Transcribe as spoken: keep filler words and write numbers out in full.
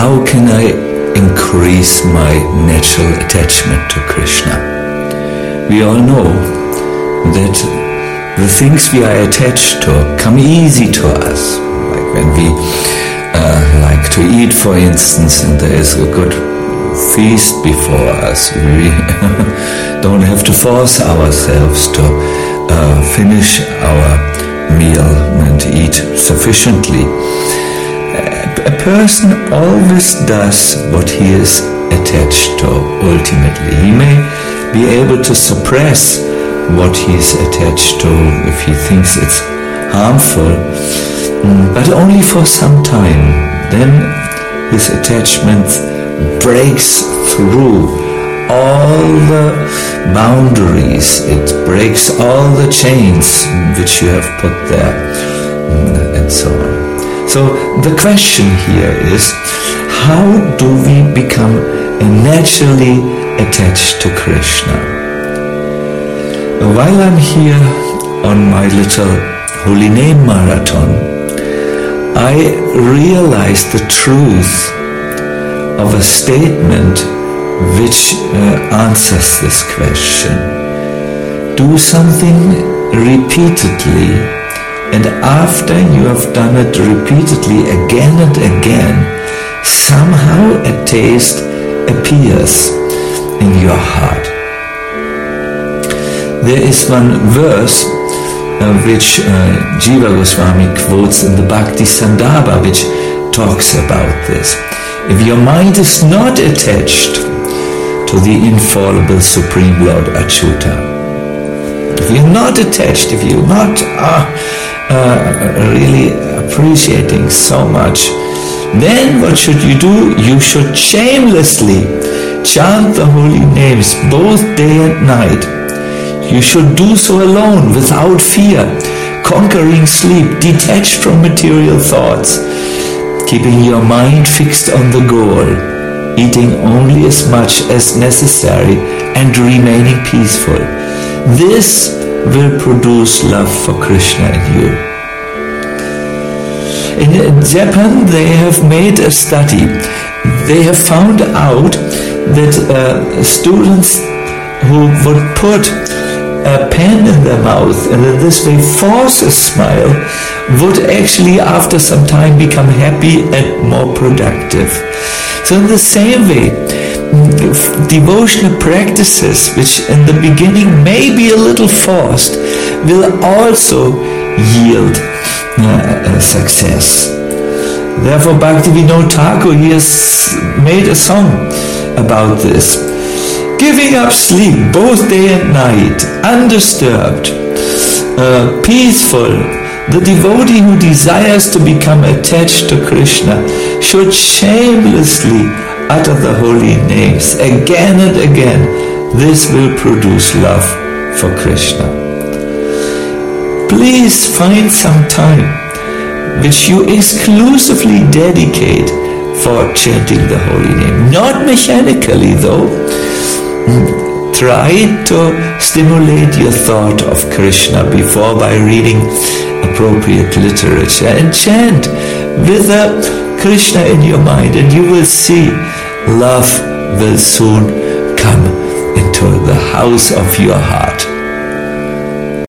how can I increase my natural attachment to Krishna? We all know that the things we are attached to come easy to us. Like when we uh, like to eat, for instance, and there is a good feast before us, we don't have to force ourselves to uh, finish our meal and eat sufficiently. A person always does what he is attached to ultimately. He may be able to suppress what he is attached to if he thinks it's harmful, but only for some time. Then his attachment breaks through all the boundaries, it breaks all the chains which you have put there, and so on. So the question here is, how do we become naturally attached to Krishna? While I'm here on my little holy name marathon, I realized the truth of a statement which uh, answers this question. Do something repeatedly, and after you have done it repeatedly again and again, somehow a taste appears in your heart. There is one verse uh, which uh, Jiva Goswami quotes in the Bhakti Sandarbha, which talks about this. If your mind is not attached to the infallible Supreme Lord Achyuta, if you're not attached, if you're not uh, uh, really appreciating so much, then what should you do? You should shamelessly chant the holy names both day and night. You should do so alone, without fear, conquering sleep, detached from material thoughts, keeping your mind fixed on the goal, eating only as much as necessary and remaining peaceful. This will produce love for Krishna in you. In Japan, they have made a study. They have found out that uh, students who would put a pen in their mouth and in this way force a smile would actually after some time become happy and more productive. So in the same way, devotional practices which in the beginning may be a little forced will also yield uh, success. Therefore Bhaktivinoda Thakur, he has made a song about this. Giving up sleep both day and night, undisturbed, uh, peaceful, the devotee who desires to become attached to Krishna should shamelessly utter the holy names again and again. This will produce love for Krishna. Please find some time which you exclusively dedicate for chanting the holy name. Not mechanically though. Try to stimulate your thought of Krishna before by reading appropriate literature and chant with a Krishna in your mind, and you will see love will soon come into the house of your heart.